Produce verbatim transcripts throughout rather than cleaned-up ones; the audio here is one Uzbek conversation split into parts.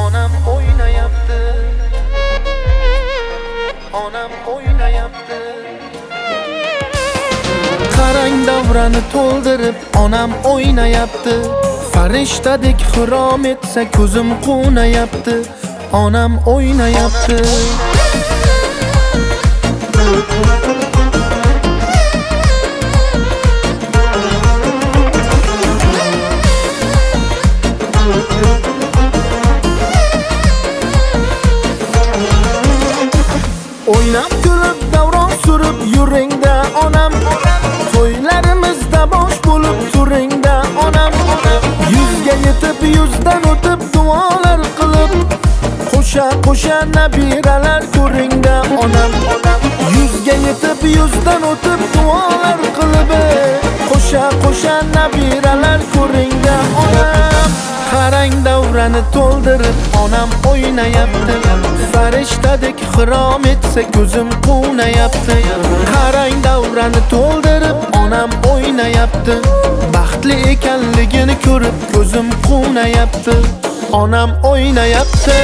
Onam oynayapti, onam oynayapti. Qarang davrani to'ldirib, onam oynayapti. Farishtadek xirom etsa ko'zim quvnayapti. Onam oynayapti. Oynab kulib davron surib yuringda onam, to'ylarimizda bosh bo'lib turingda onam. Yuzga yetib yuzdan o'tib duolar qilib, qo'sha qo'sha nabiralar ko'ringda onam. Yuzga yetib yuzdan o'tib duolar qilib, qo'sha qo'sha nabiralar ko'ringda onam. Qarang davrani to'ldirib, onam oynayapti. Farishtadek xirom etsa ko'zim quvnayapti. Qarang davrani to'ldirib, onam oynayapti. Baxtli ekanligini ko'rib ko'zim quvnayapti. Onam oynayapti.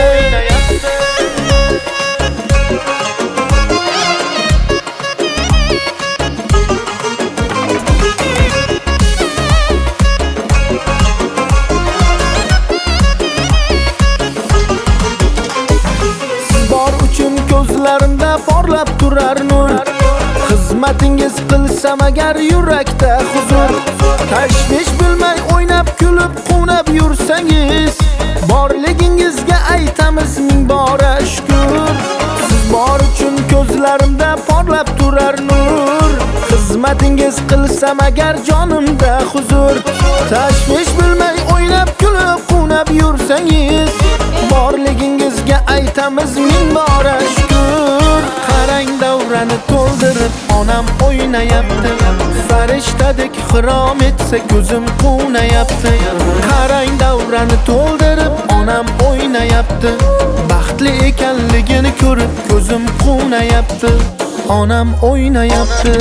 Ko'zlarimda porlab turar nur. Xizmatingiz qilsam agar yurakda huzur. Tashvish bilmay o'ynab kulib quvnab yursangiz, borligingizga aytamiz ming bora shukr. Siz bor uchun ko'zlarimda porlab turar nur. Xizmatingiz qilsam agar jonimda huzur. Tashvish bilmay o'ynab kulib quvnab yursangiz, borligingizga aytamiz ming bora shukr. Qarang davrani to'ldirib, onam oynayapti. Farishtadek xirom etsa ko'zim quvnayapti. Qarang davrani to'ldirib, onam oynayapti. Baxtli ekanligini ko'rib ko'zim quvnayapti. Onam oynayapti.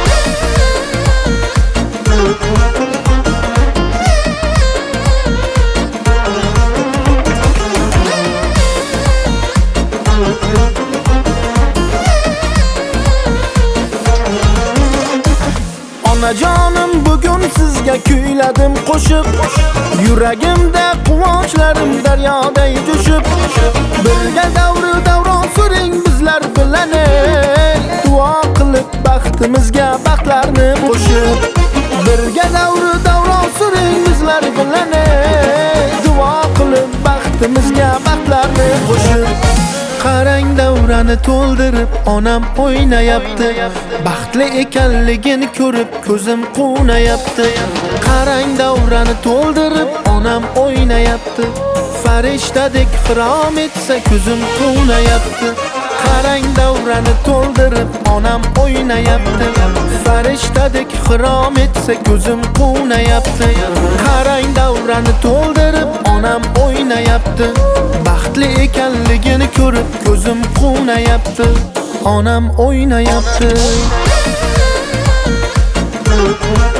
Onajonim bugun sizga kuyladim qo'shib, yuragimda quvonchlarim daryoday jo'shib. Birga davri davron suring bizlar bilan, duo qilib baxtimizga baxtlarni qo'shib. Birga davri davron suring bizlar bilan, duo qilib baxtimizga baxtlarni qo'shib. Qarang davrani to'ldirib, onam oynayapti. Baxtli ekanligini ko'rib ko'zim quvnayapti. Qarang davrani to'ldirib, onam oynayapti. Farishtadek xirom etsa ko'zim quvnayapti. Qarang davrani to'ldirib, onam oynayapti. Farishtadek xirom etsa ko'zim quvnayapti. Qarang davrani to'ldirib, onam oynayapti. Baxtli ekanligini ko'rib ko'zim quvnayapti. Onam oynayapti.